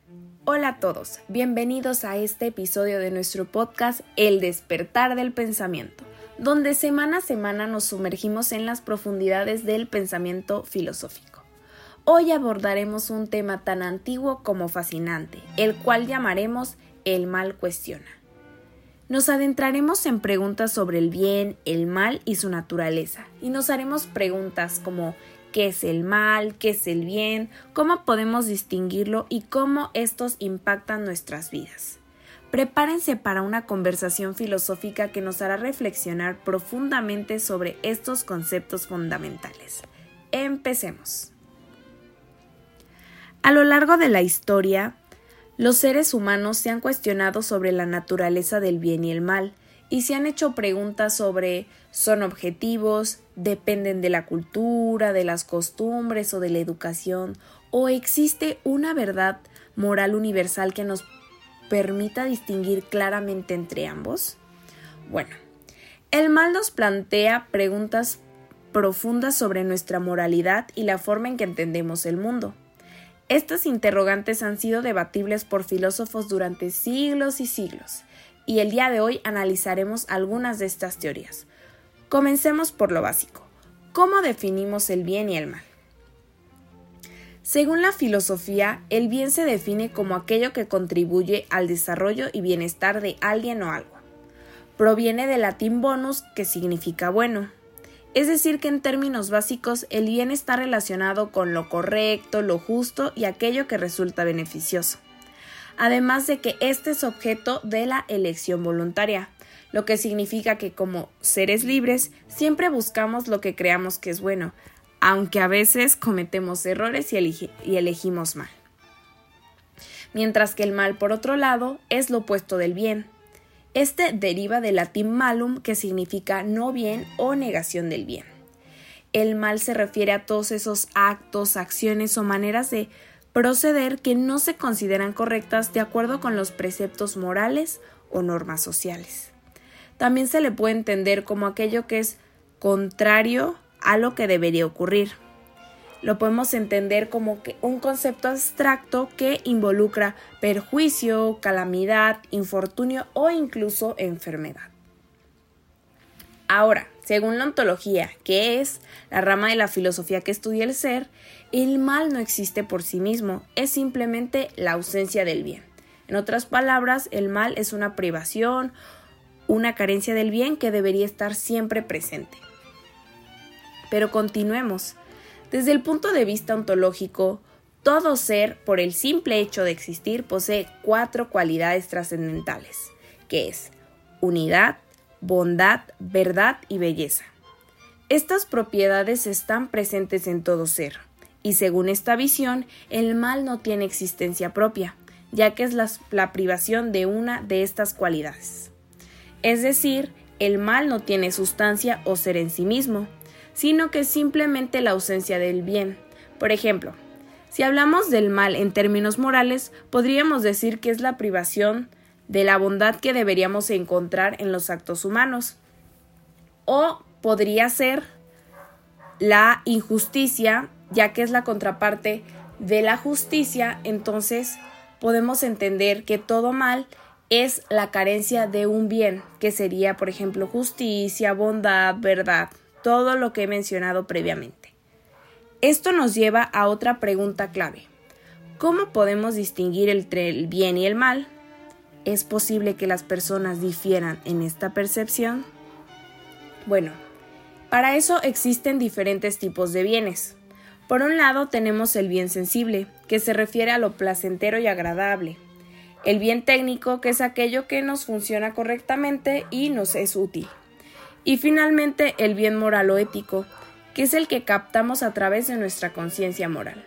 Hola a todos, bienvenidos a este episodio de nuestro podcast El despertar del pensamiento, donde semana a semana nos sumergimos en las profundidades del pensamiento filosófico. Hoy abordaremos un tema tan antiguo como fascinante, el cual llamaremos el mal cuestiona. Nos adentraremos en preguntas sobre el bien, el mal y su naturaleza, y nos haremos preguntas como ¿qué es el mal? ¿Qué es el bien? ¿Cómo podemos distinguirlo? Y cómo estos impactan nuestras vidas. Prepárense para una conversación filosófica que nos hará reflexionar profundamente sobre estos conceptos fundamentales. Empecemos. A lo largo de la historia, los seres humanos se han cuestionado sobre la naturaleza del bien y el mal, y se han hecho preguntas sobre ¿son objetivos? ¿Dependen de la cultura, de las costumbres o de la educación? ¿O existe una verdad moral universal que nos permita distinguir claramente entre ambos? Bueno, el mal nos plantea preguntas profundas sobre nuestra moralidad y la forma en que entendemos el mundo. Estas interrogantes han sido debatibles por filósofos durante siglos y siglos, y el día de hoy analizaremos algunas de estas teorías. Comencemos por lo básico. ¿Cómo definimos el bien y el mal? Según la filosofía, el bien se define como aquello que contribuye al desarrollo y bienestar de alguien o algo. Proviene del latín bonus, que significa bueno. Es decir, que en términos básicos, el bien está relacionado con lo correcto, lo justo y aquello que resulta beneficioso. Además de que este es objeto de la elección voluntaria, lo que significa que como seres libres siempre buscamos lo que creamos que es bueno, aunque a veces cometemos errores y elegimos mal. Mientras que el mal, por otro lado, es lo opuesto del bien. Este deriva del latín malum, que significa no bien o negación del bien. El mal se refiere a todos esos actos, acciones o maneras de proceder que no se consideran correctas de acuerdo con los preceptos morales o normas sociales. También se le puede entender como aquello que es contrario a lo que debería ocurrir. Lo podemos entender como que un concepto abstracto que involucra perjuicio, calamidad, infortunio o incluso enfermedad. Ahora, según la ontología, que es la rama de la filosofía que estudia el ser, el mal no existe por sí mismo, es simplemente la ausencia del bien. En otras palabras, el mal es una privación, una carencia del bien que debería estar siempre presente. Pero continuemos. Desde el punto de vista ontológico, todo ser, por el simple hecho de existir, posee 4 cualidades trascendentales, que es unidad, bondad, verdad y belleza. Estas propiedades están presentes en todo ser, y según esta visión, el mal no tiene existencia propia, ya que es la privación de una de estas cualidades. Es decir, el mal no tiene sustancia o ser en sí mismo, sino que es simplemente la ausencia del bien. Por ejemplo, si hablamos del mal en términos morales, podríamos decir que es la privación de la bondad que deberíamos encontrar en los actos humanos. O podría ser la injusticia, ya que es la contraparte de la justicia, entonces podemos entender que todo mal es la carencia de un bien, que sería, por ejemplo, justicia, bondad, verdad, todo lo que he mencionado previamente. Esto nos lleva a otra pregunta clave. ¿Cómo podemos distinguir entre el bien y el mal? ¿Es posible que las personas difieran en esta percepción? Bueno, para eso existen diferentes tipos de bienes. Por un lado tenemos el bien sensible, que se refiere a lo placentero y agradable. El bien técnico, que es aquello que nos funciona correctamente y nos es útil. Y finalmente el bien moral o ético, que es el que captamos a través de nuestra conciencia moral.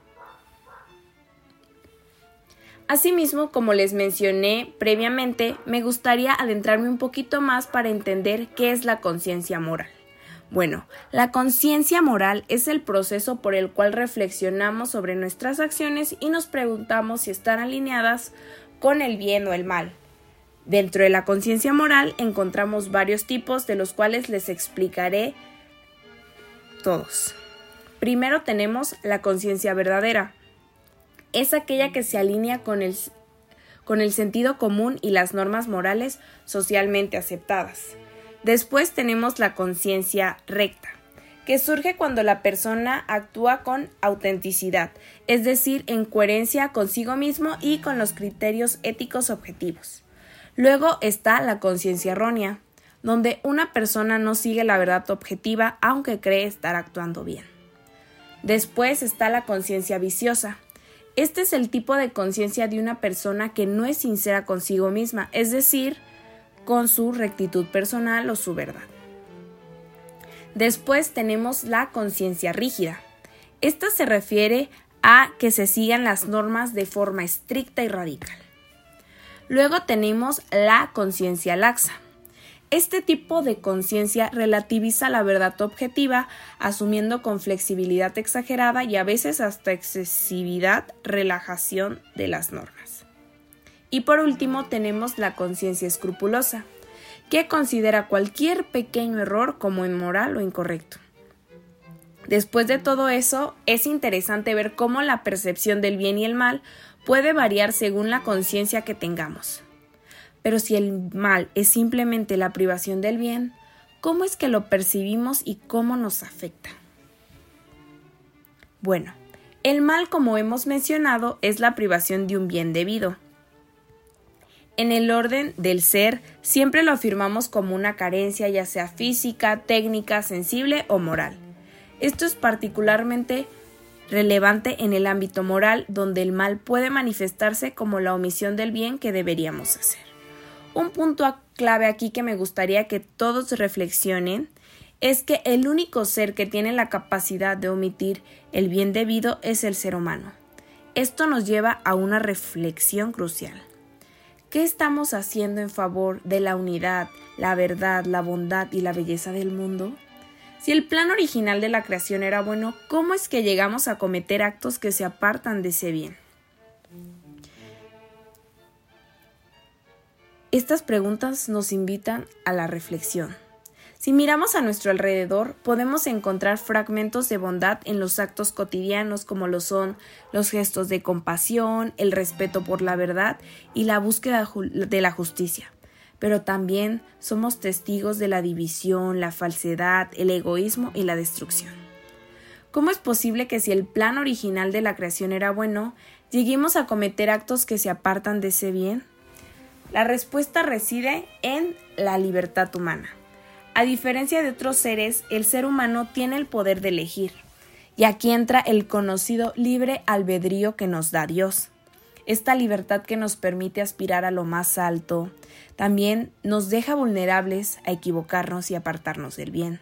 Asimismo, como les mencioné previamente, me gustaría adentrarme un poquito más para entender qué es la conciencia moral. Bueno, la conciencia moral es el proceso por el cual reflexionamos sobre nuestras acciones y nos preguntamos si están alineadas con el bien o el mal. Dentro de la conciencia moral encontramos varios tipos, de los cuales les explicaré todos. Primero tenemos la conciencia verdadera. es aquella que se alinea con el sentido común y las normas morales socialmente aceptadas. Después tenemos la conciencia recta, que surge cuando la persona actúa con autenticidad, es decir, en coherencia consigo mismo y con los criterios éticos objetivos. Luego está la conciencia errónea, donde una persona no sigue la verdad objetiva aunque cree estar actuando bien. Después está la conciencia viciosa. Este es el tipo de conciencia de una persona que no es sincera consigo misma, es decir, con su rectitud personal o su verdad. Después tenemos la conciencia rígida. Esta se refiere a que se sigan las normas de forma estricta y radical. Luego tenemos la conciencia laxa. Este tipo de conciencia relativiza la verdad objetiva, asumiendo con flexibilidad exagerada y a veces hasta excesividad relajación de las normas. Y por último tenemos la conciencia escrupulosa, que considera cualquier pequeño error como inmoral o incorrecto. Después de todo eso, es interesante ver cómo la percepción del bien y el mal puede variar según la conciencia que tengamos. Pero si el mal es simplemente la privación del bien, ¿cómo es que lo percibimos y cómo nos afecta? Bueno, el mal, como hemos mencionado, es la privación de un bien debido. En el orden del ser, siempre lo afirmamos como una carencia, ya sea física, técnica, sensible o moral. Esto es particularmente relevante en el ámbito moral, donde el mal puede manifestarse como la omisión del bien que deberíamos hacer. Un punto clave aquí que me gustaría que todos reflexionen es que el único ser que tiene la capacidad de omitir el bien debido es el ser humano. Esto nos lleva a una reflexión crucial. ¿Qué estamos haciendo en favor de la unidad, la verdad, la bondad y la belleza del mundo? Si el plan original de la creación era bueno, ¿cómo es que llegamos a cometer actos que se apartan de ese bien? Estas preguntas nos invitan a la reflexión. Si miramos a nuestro alrededor, podemos encontrar fragmentos de bondad en los actos cotidianos como lo son los gestos de compasión, el respeto por la verdad y la búsqueda de la justicia. Pero también somos testigos de la división, la falsedad, el egoísmo y la destrucción. ¿Cómo es posible que si el plan original de la creación era bueno, lleguemos a cometer actos que se apartan de ese bien? La respuesta reside en la libertad humana. A diferencia de otros seres, el ser humano tiene el poder de elegir. Y aquí entra el conocido libre albedrío que nos da Dios. Esta libertad que nos permite aspirar a lo más alto, también nos deja vulnerables a equivocarnos y apartarnos del bien.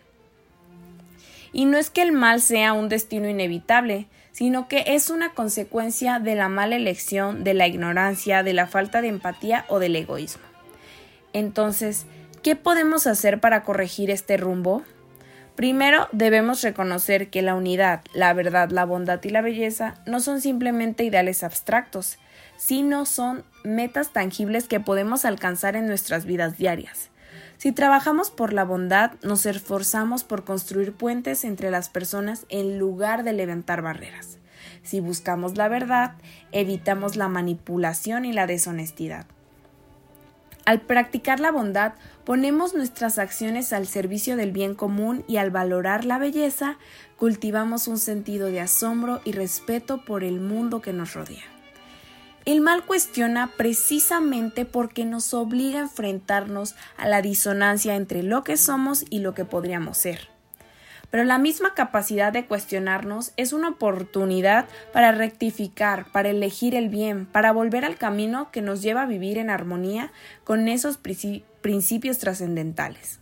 Y no es que el mal sea un destino inevitable, sino que es una consecuencia de la mala elección, de la ignorancia, de la falta de empatía o del egoísmo. Entonces, ¿qué podemos hacer para corregir este rumbo? Primero, debemos reconocer que la unidad, la verdad, la bondad y la belleza no son simplemente ideales abstractos, sino son metas tangibles que podemos alcanzar en nuestras vidas diarias. Si trabajamos por la bondad, nos esforzamos por construir puentes entre las personas en lugar de levantar barreras. Si buscamos la verdad, evitamos la manipulación y la deshonestidad. Al practicar la bondad, ponemos nuestras acciones al servicio del bien común y al valorar la belleza, cultivamos un sentido de asombro y respeto por el mundo que nos rodea. El mal cuestiona precisamente porque nos obliga a enfrentarnos a la disonancia entre lo que somos y lo que podríamos ser. Pero la misma capacidad de cuestionarnos es una oportunidad para rectificar, para elegir el bien, para volver al camino que nos lleva a vivir en armonía con esos principios trascendentales.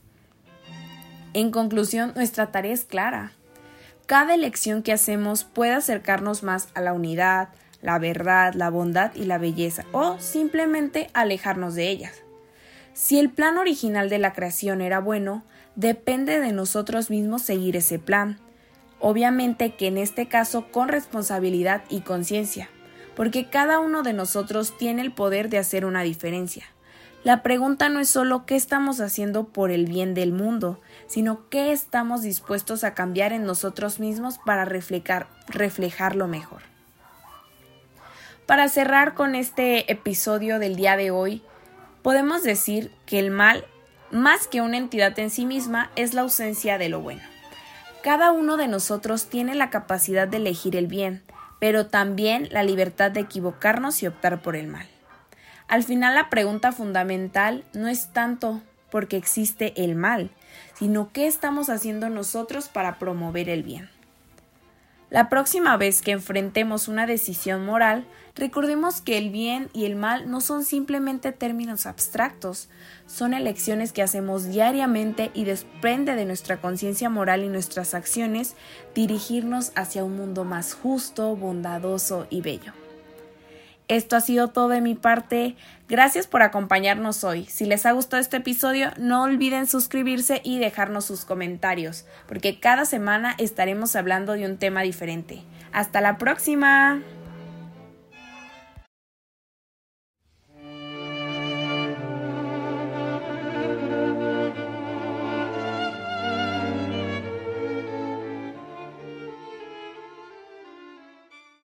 En conclusión, nuestra tarea es clara. Cada elección que hacemos puede acercarnos más a la unidad, la verdad, la bondad y la belleza, o simplemente alejarnos de ellas. Si el plan original de la creación era bueno, depende de nosotros mismos seguir ese plan. Obviamente que en este caso con responsabilidad y conciencia, porque cada uno de nosotros tiene el poder de hacer una diferencia. La pregunta no es solo qué estamos haciendo por el bien del mundo, sino qué estamos dispuestos a cambiar en nosotros mismos para reflejarlo mejor. Para cerrar con este episodio del día de hoy, podemos decir que el mal, más que una entidad en sí misma, es la ausencia de lo bueno. Cada uno de nosotros tiene la capacidad de elegir el bien, pero también la libertad de equivocarnos y optar por el mal. Al final, la pregunta fundamental no es tanto porque existe el mal, sino qué estamos haciendo nosotros para promover el bien. La próxima vez que enfrentemos una decisión moral, recordemos que el bien y el mal no son simplemente términos abstractos, son elecciones que hacemos diariamente y depende de nuestra conciencia moral y nuestras acciones dirigirnos hacia un mundo más justo, bondadoso y bello. Esto ha sido todo de mi parte. Gracias por acompañarnos hoy. Si les ha gustado este episodio, no olviden suscribirse y dejarnos sus comentarios, porque cada semana estaremos hablando de un tema diferente. ¡Hasta la próxima!